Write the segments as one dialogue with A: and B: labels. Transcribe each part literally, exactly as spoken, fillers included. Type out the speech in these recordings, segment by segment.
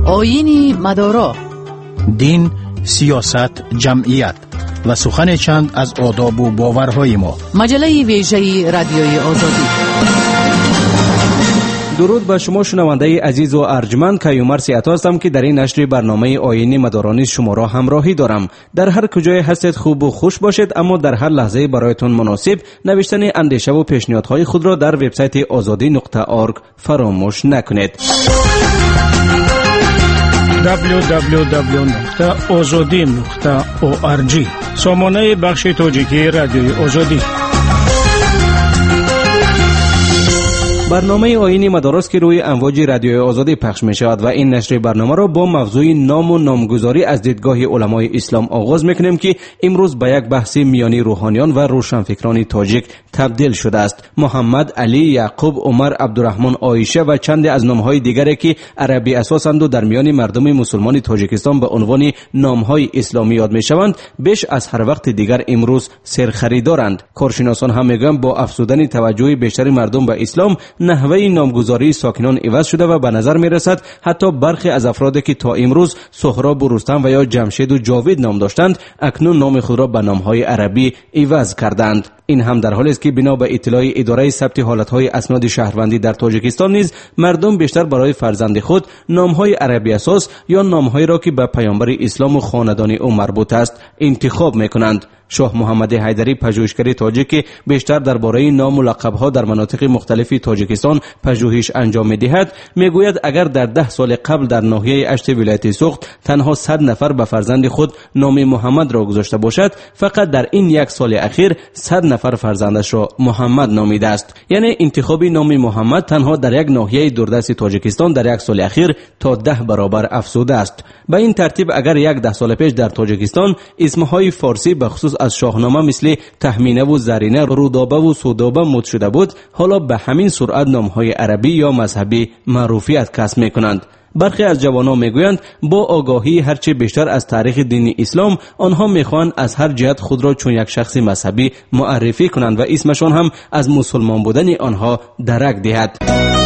A: آیین مدارا،
B: دین، سیاست، جمعیت و سخن چند از آداب و باورهای ما.
A: مجله ویژه رادیوی آزادی.
C: درود به شما شنونده عزیز و ارجمند، کیومرث عطا هستم که در این نشر برنامه آیین مدارانی شما را همراهی دارم. در هر کجای هستید خوب و خوش باشید، اما در هر لحظه برایتون مناسب نوشتن اندیشه و پیشنهادهای خود را در وبسایت آزادی نقطه اورگ فراموش نکنید.
B: دبلیو دبلیو دبلیو نقطه آزادی نقطه او ار جی سامانه بخش تاجیکی رادیوی آزادی.
C: برنامه آیین مدارس که روی امواج رادیوی آزادی پخش می شود و این نشر برنامه را با موضوع نام و نامگذاری از دیدگاه علمای اسلام آغاز میکنیم که امروز به یک بحث میانی روحانیان و روشنفکران تاجیک تبدیل شده است. محمد، علی، یعقوب، عمر، عبدالرحمن، عایشه و چند از نامهای دیگری که عربی اساسند و در میان مردم مسلمان تاجیکستان به عنوان نامهای اسلامی یاد می شوند، بیش از هر وقت دیگر امروز سرخریدارند. کارشناسان هم میگویند با افزودن توجه بیشتر مردم به اسلام، نحوه نامگذاری ساکنان عوض شده و به نظر می رسد حتی برخی از افرادی که تا امروز سهراب و رستم و یا جمشید و جاوید نام داشتند، اکنون نام خود را به نامهای عربی عوض کردند. این هم در حالی است که بنا به اطلاع اداره ثبت حالتهای اسناد شهروندی در تاجیکستان نیز مردم بیشتر برای فرزند خود نامهای عربی اساس یا نامهایی را که به پیامبر اسلام و خاندان او مربوط است انتخاب میکنند. شاه محمد حیدری، پژوهشگر تاجیک، بیشتر درباره نام و لقب‌ها در مناطق مختلف تاجیکستان پژوهش انجام می‌دهد، میگوید اگر در ده سال قبل در ناحیه اشت ولایت سوخت تنها صد نفر به فرزند خود نام محمد را گذاشته باشد، فقط در این یک سال اخیر صد نفر فرزندش را محمد نامیده است. یعنی انتخاب نام محمد تنها در یک ناحیه دوردست تاجیکستان در یک سال اخیر تا ده برابر افزوده است. به این ترتیب اگر یک ده سال پیش در تاجیکستان اسمهای فارسی به خصوص از شاهنامه مثل تهمینه و زرینه، رودابه و سودابه مد شده بود، حالا به همین سرعت نامهای عربی یا مذهبی معروفیت کسب میکنند. برخی از جوانان میگویند با آگاهی هرچه بیشتر از تاریخ دین اسلام، آنها میخواهند از هر جهت خود را چون یک شخص مذهبی معرفی کنند و اسمشان هم از مسلمان بودن آنها درک دهد.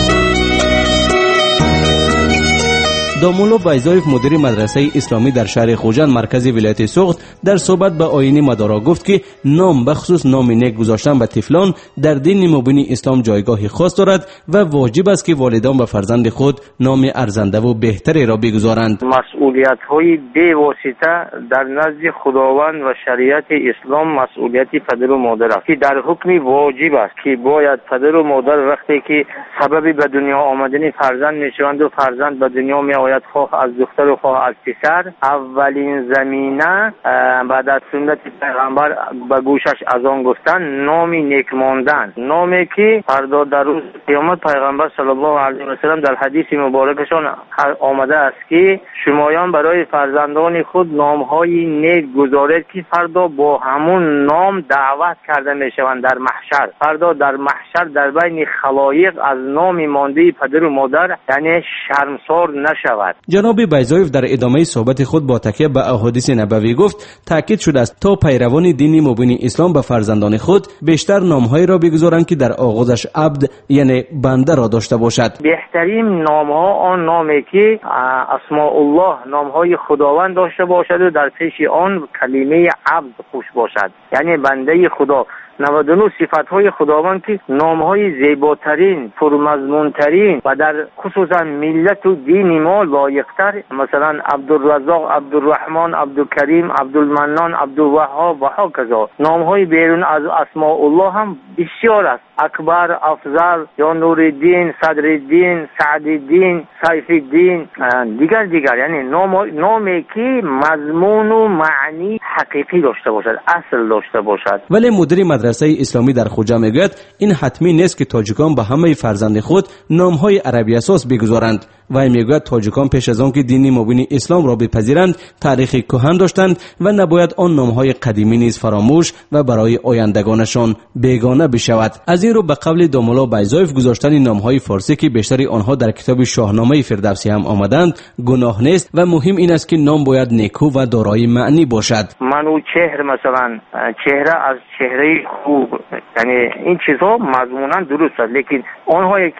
C: دامولو بایزایف، مدیر مدرسه اسلامی در شهر خوجند مرکز ولایت سوخت، در صحبت به آیین مدارا گفت که نام بخصوص نام نیک گذاشتن به طفلان در دین مبین اسلام جایگاه خاص دارد و واجب است که والدان به فرزند خود نام ارزنده و بهتری را بگذارند.
D: مسئولیت های بی واسطه در نزد خداوند و شریعت اسلام مسئولیت پدر و مادر است که در حکم واجب است که باید پدر و مادر وقتی که سبب به دنیا آمدن فرزند میشوند و فرزند به دنیا می باید خواه از دختر و خواه از پسر، اولین زمینه بعد از سنت پیغمبر به گوشش از آن گفتن نامی نیک ماندن، نامی که فردا در روز قیامت پیغمبر صلی الله علیه و سلم در حدیث مبارکشان آمده است که شمایان برای فرزندان خود نامهای نیک گذارید که فردا با همون نام دعوت کرده میشوند در محشر. فردا در محشر در بین خلایق از نام مانده پدر و مادر یعنی شرمسار نشود.
C: جناب بایزایف در ادامه صحبت خود با تکیه به احادیث نبوی گفت تاکید شده است تا پیروان دین مبین اسلام به فرزندان خود بیشتر نامهایی را بگذارند که در آغازش عبد یعنی بنده را داشته باشد.
D: بهترین نامها آن نامی که اسماء الله، نامهای خداوند داشته باشد و در پیش آن کلمه عبد خوش باشد یعنی بنده خدا. نود و نه صفت‌های خداوند که نام‌های زیباترین، پرمضمون‌ترین و در خصوصا ملت و دین ما لایق‌تر، مثلا عبدالرزاق، عبدالرحمن، عبدالکریم، عبدالمنان، عبدالوهاب و هکذا. نام‌های بیرون از اسماء الله هم بسیار است. اکبر، افضل یا نورالدین، صدرالدین، سعدالدین، سیفالدین، دیگر دیگر، یعنی نام نامی که مضمون و معنی حقیقی داشته باشد، اصل داشته باشد.
C: ولی مدیر مدرسه اسلامی در خوجه میگوید این حتمی نیست که تاجیکان به همه فرزند خود نامهای عربی اساس بگذارند. و میگوید تاجیکان پیش از آن که دین مبین اسلام را بپذیرند تاریخ کهن داشتند و نباید آن نامهای قدیمی نیز فراموش و برای آیندگانشان بیگانه بشود. از این رو به قول دامولا بایزایف گذاشتن نامهای فارسی که بیشتری آنها در کتاب شاهنامه فردوسی هم آمدند گناه نیست و مهم این است که نام باید نیکو و دارای معنی باشد.
D: منوچهر مثلا چهره از چهره خوب، یعنی این چیزها مضمونا درست است، لیکن آنهایی که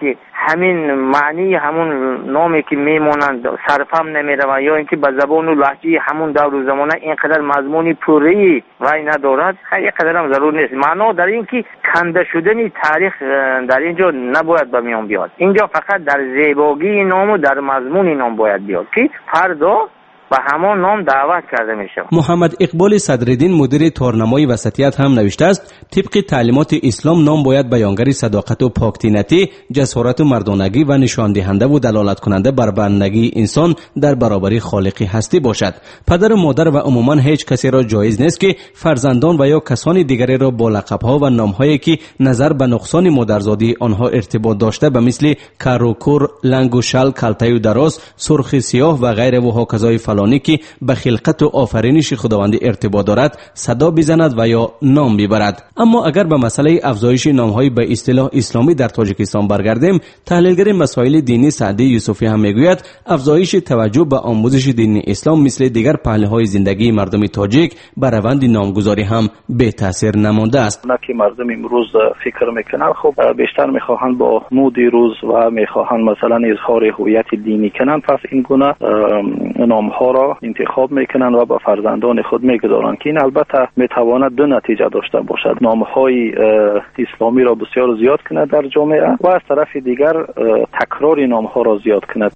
D: همین معنی همون نامی که میمونند صرفم نمیره یا اینکه به زبان و لهجه همون دور و زمانه اینقدر مضمونی پوری رای ندارد، خیلی قدر هم ضرور نیست. معنا در این که کنده شدن تاریخ در اینجا نباید به میان بیاد. اینجا فقط در زیبایی نام و در مضمون نام باید بیاد که فردا و همان نام دعوت کرده میشه.
C: محمد اقبال صدرالدین مدیر تارنمای وسطیت هم نوشته است طبق تعلیمات اسلام نام باید بیانگر صداقت و پاکطینتی، جسارت و مردانگی و نشان دهنده و دلالت کننده بر بندگی انسان در برابر خالق هستی باشد. پدر و مادر و عموما هیچ کسی را جایز نیست که فرزندان و یا کسان دیگری را با لقب‌ها و نام‌هایی که نظر به نقصان مادرزادی آنها ارتباط داشته به مثل کر و کر، لنگ و شل، کلته و دراز، سرخ سیاه و غیره و هاکذای فلانی که به خلقت و آفرینش خداوند ارتباط دارد صدا بزند و یا نام ببرد. اما اگر به مسئله افزایش نام‌های به اصطلاح اسلامی در تاجیکستان برگردیم، تحلیلگر مسائل دینی سعدی یوسفی هم میگوید افزایش توجه به آموزش دین اسلام مثل دیگر پهلوهای زندگی مردم تاجیک بر روند نامگذاری هم به تاثیر نمانده است.
E: که مردم امروز فکر میکنن خب بیشتر میخواهند با مود روز و میخواهند مثلا اظهار هویت دینی کنند، پس این گونه نام‌ها را انتخاب میکنن و به فرزندان خود میگذارند که این البته میتواند دو نتیجه داشته باشد: نام‌های اسلامی را بسیار زیاد کند در جامعه و از طرف دیگر تکرار نام‌ها را زیاد کند.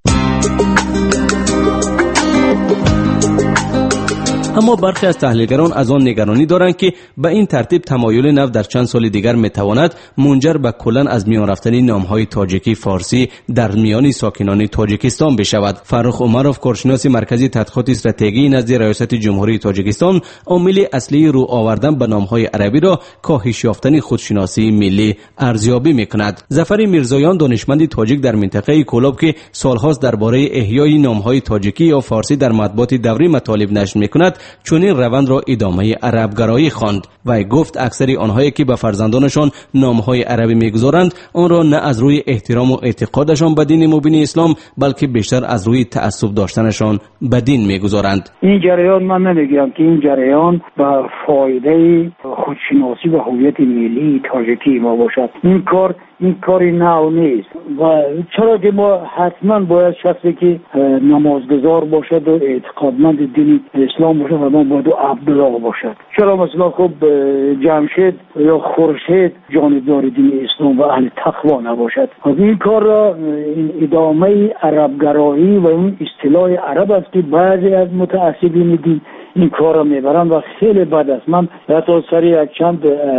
C: اما برخی از تحلیلگران از آن نگرانی دارند که به این ترتیب تمایل نو در چند سال دیگر میتواند منجر به کلاً از میان رفتن نام‌های تاجیکی فارسی در میان ساکنان تاجیکستان بشود. فرخ عمرov، کارشناس مرکزی تحقیقات استراتژی نزد ریاست جمهوری تاجیکستان، عامل اصلی رو آوردن به نام‌های عربی را کاهش یافتن خودشناسی ملی ارزیابی میکند. ظفر میرزایان، دانشمند تاجیک در منطقه کولاب که سالهاست درباره احیای نام‌های تاجیکی یا فارسی در مطبوعات دوری مطالب نشر میکند، چون این روند را ادامه عربگرایی خواند و گفت اکثر آنهایی که به فرزندانشان نامهای عربی میگذارند آن را نه از روی احترام و اعتقادشان به دین مبین اسلام بلکه بیشتر از روی تعصب داشتنشان به دین میگذارند.
F: این جریان من نمیگم که این جریان به فایده خودشناسی و هویت ملی تاجیکی ما باشد. این کار این کاری نو نیست و چرا که ما حتما باید شخصی که نمازگزار باشد و اعتقادمند دین اسلام باشد و ما باید عبدالله باشد. چرا مثلا خب جمشید یا خورشید جانبدار دین اسلام و اهل تقوا نباشد؟ این کار را ادامه عربگرایی و اون اصطلاح عرب است که بعضی از متعصبین دین این کار را میبرن و خیلی بد است. من حتی سری یک چند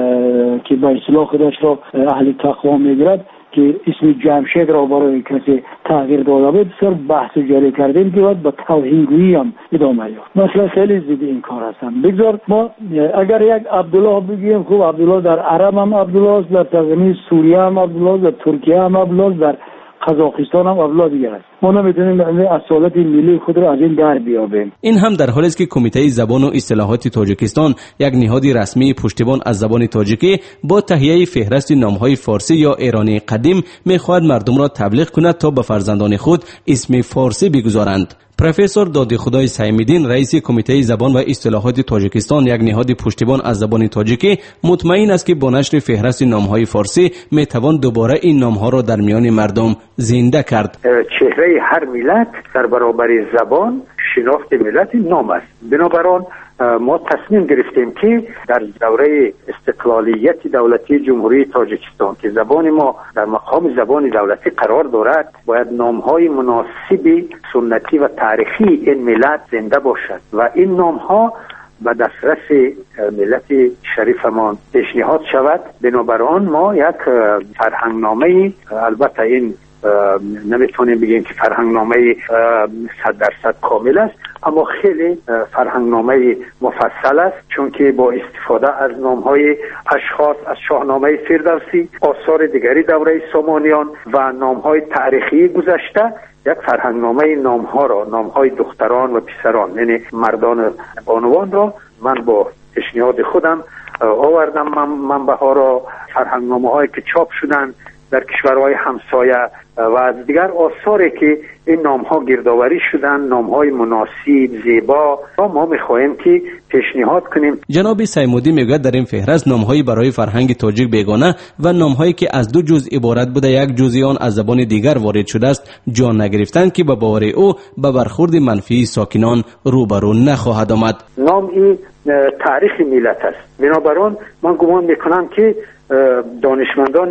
F: که به اصطلاح خودش را اهل تقوا میگرد که اسم جمشید را برای کسی تغییر داده بود بسیار بحث جاری کردیم که باید با توهینگویی هم ادامه یافت. مثلا خیلی زیاد این کار هستن. بگذار ما اگر یک عبدالله بگیم، خوب عبدالله در عرب هم عبدالله است، در تقنی سوریه هم عبدالله است، در ترکیه هم عبدالله است، در قزاقستان هم عبدالله دیگر است. ما نمیتونیم اصالت ملی خود را از این در بیابیم.
C: این هم در حالی است که کمیته زبان و اصطلاحات تاجیکستان، یک نهاد رسمی پشتیبان از زبان تاجیکی، با تهیه فهرست نام‌های فارسی یا ایرانی قدیم می‌خواهد مردم را تبلیغ کند تا به فرزندان خود اسم فارسی بگذارند. پروفسور دادی خدای سیمیدین، رئیس کمیته زبان و اصطلاحات تاجیکستان، یک نهاد پشتیبان از زبان تاجیکی، مطمئن است که با نشر فهرست نام‌های فارسی میتوان دوباره این نام‌ها را در میان مردم زنده کرد.
G: چهره هر ملت در برابر زبان شناخت ملت نام است. بنابراین ما تصمیم گرفتیم که در دوره استقلالیت دولتی جمهوری تاجیکستان که زبان ما در مقام زبان دولتی قرار دارد، باید نام‌های مناسب سنتی و تاریخی این ملت زنده باشد و این نام‌ها به دسترس ملت شریفمان پیشنهاد شود. بنابراین ما یک فرهنگنامه، البته این نمیتونیم بگیم که فرهنگنامه صد درصد کامل است، اما خیلی فرهنگنامه مفصل است، چون که با استفاده از نام‌های اشخاص از شاهنامه فردوسی، آثار دیگری دوره سامانیان و نام‌های تاریخی گذشته، یک فرهنگنامه نام‌ها را، نام‌های دختران و پسران یعنی مردان بانوان را من با پیشنهاد خودم آوردم. من منبع‌ها را، فرهنگنامه‌هایی که چاپ شدند در کشورهای همسایه و دیگر آثاری که این نام‌ها گردآوری شدن، نام‌های مناسب، زیبا، ما می‌خواهیم که پیشنهاد کنیم.
C: جناب سیمودی میگوید در این فهرست نام‌هایی برای فرهنگ تاجیک بیگانه و نام‌هایی که از دو جزء عبارت بوده یک جزء آن از زبان دیگر وارد شده است جان نگرفتند که به باور او به برخورد منفی ساکنان روبرو نخواهد آمد.
G: نام این تاریخ ملت است. بنابراین من گمان میکنم که دانشمندان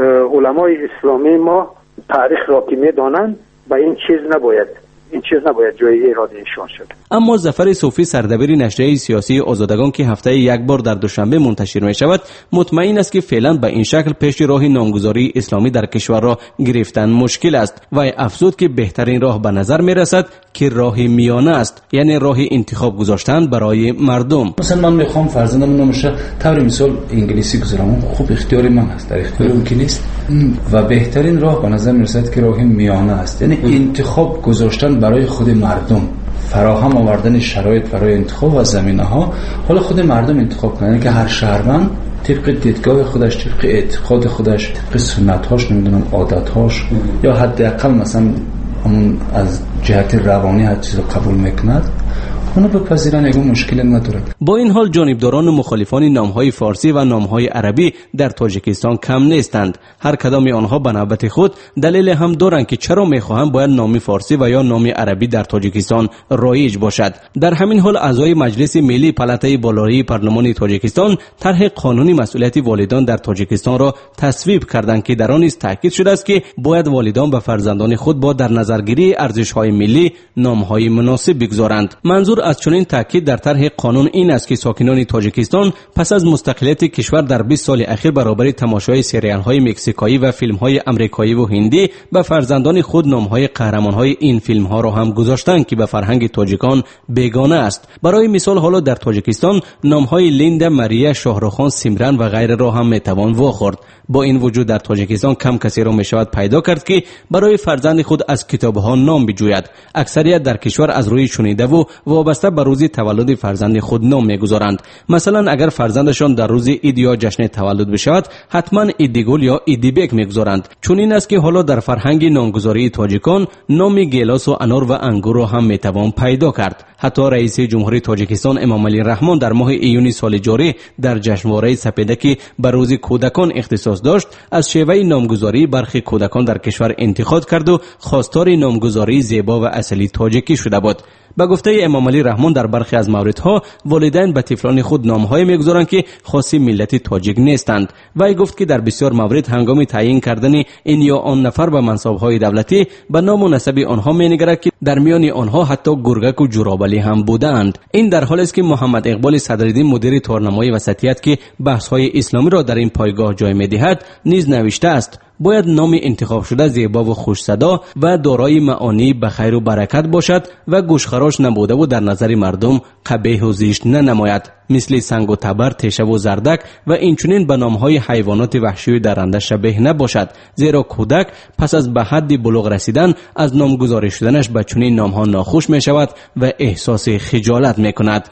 G: علمای اسلامی ما تاریخ را که میدانند و این چیز نباید این چیز نباید جای اراده ایشان شد.
C: اما ظفر صوفی سردبیر نشریه سیاسی آزادگان که هفته یک بار در دوشنبه منتشر می شود مطمئن است که فعلا به این شکل پیش راه نامگذاری اسلامی در کشور را گرفتن مشکل است و افزود که بهترین راه به نظر می رسد که راه میانه است، یعنی راه انتخاب گذاشتن برای مردم.
H: مثلا من میخوام فرزندم نامش طور مثال انگلیسی گذارم، خوب اختیار من است، در اختیار اون که نیست و بهترین راه به نظر می رسد که راه میانه است، یعنی انتخاب گذاشتن برای خود مردم، فراهم آوردن شرایط برای انتخاب و زمینه‌ها. حالا خود مردم انتخاب کنن که هر شهروند طبق دیدگاه خودش، طبق اعتقاد خودش، طبق سنت‌هاش، نمیدونم عادت‌هاش یا حداقل مثلا همون از جهت روانی هر چیز رو قبول میکند اونو بپذیرن، اگه مشکل ندارد.
C: با این حال جانبداران و مخالفان نامهای فارسی و نامهای عربی در تاجیکستان کم نیستند. هر کدام آنها به نوبت خود دلیل هم دارند که چرا میخواهند باید نام فارسی و یا نام عربی در تاجیکستان رایج باشد. در همین حال اعضای مجلس ملی پلاتای بالایی پارلمان تاجیکستان طرح قانونی مسئولیت والدان در تاجیکستان را تصویب کردند که در آن نیز تاکید شده است که باید والدان به فرزندان خود با در نظرگیری ارزش‌های ملی نامهای مناسب بگذارند. منظور از چنین تاکید در طرح قانون این است که ساکنان تاجیکستان پس از مستقلیت کشور در بیست سال اخیر برابر تماشای سریال‌های مکزیکایی و فیلم‌های آمریکایی و هندی به فرزندان خود نام‌های قهرمان‌های این فیلم‌ها را هم گذاشتند که به فرهنگ تاجیکان بیگانه است. برای مثال حالا در تاجیکستان نام‌های لیندا، ماریا، شاهرخ، سیمرن و غیره را هم میتوان واخورد. با این وجود در تاجیکستان کم کسی را میشود پیدا کرد که برای فرزند خود از کتاب‌ها نام بجوید. اکثریت در کشور از روی شنیده و وابسته به روز تولد فرزند خود نام میگذارند. مثلا اگر فرزندشان در روز عید یا جشن تولد بشود حتما ایدیگل یا ایدیبک میگذارند. چون این است که حالا در فرهنگ نامگذاری تاجیکان نام گیلاس و انار و انگور را هم میتوان پیدا کرد. حتی رئیس جمهوری تاجیکستان امام علی رحمان در ماه ایون سال جاری در جشنواره سپیده که به روز کودکان اختصاص داشت از شیوه نامگذاری برخی کودکان در کشور انتقاد کرد و خواستار نامگذاری زیبا و اصلی تاجیکی شده بود. به گفته امام علی رحمان در برخی از موردها والدین به طفلان خود نام‌های می‌گذارند که خاصی ملت تاجیک نیستند. وی گفت که در بسیار موارد هنگام تعیین کردن این یا آن نفر به منصب‌های دولتی به نام و نسب آنها می‌نگرد که در میان آنها حتی گرگک و جورابلی هم بودند. این در حالی است که محمد اقبال صدرالدین مدیر تارنمای وسطیت که بحث‌های اسلامی را در این پایگاه جای می‌دهد نیز نوشته است باید نام انتخاب شده زیبا و خوش صدا و دارای معانی به خیر و برکت باشد و گوشخراش نبوده و در نظر مردم قبیح و زشت ننماید، مثل سنگ و تبر، تیشه و زردک و اینچنین به نامهای حیوانات وحشی و درنده شبیه نباشد، زیرا کودک پس از به حد بلوغ رسیدن از نامگذاری شدنش به چنین نامها ناخوش می شود و احساس خجالت می کند.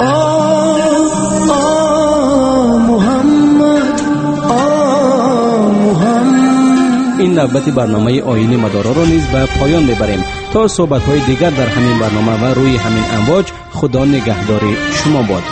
C: این نوبت برنامه آیین مدارا را نیز به پایان میبریم. تا صحبت‌های دیگر در همین برنامه و روی همین امواج، خدا نگهدار شما باد.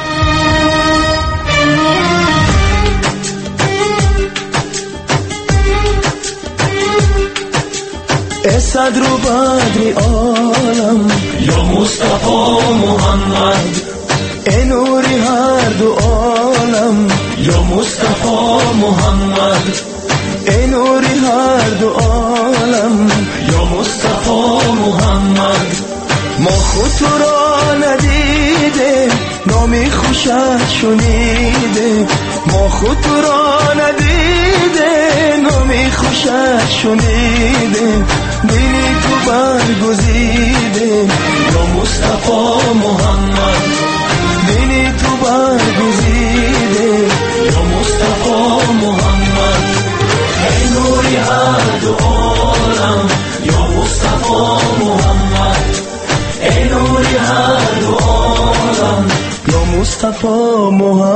I: صدر و بدر عالم یا مصطفی محمد، ای نوری هر دو عالم یا مصطفی محمد، ای نوری هر دو عالم یا مصطفی محمد. ما خود تو را ندیده نامی خوشت شنیده، ما خود تو را ندیده نامی خوشت شنیده، دلی تو برگزیده یا مصطفی محمد، دلی تو برگزیده یا مصطفی محمد. ای نوری هر دو عالم یا مصطفی محمد، ای نوری هر دو عالم یا مصطفی محمد.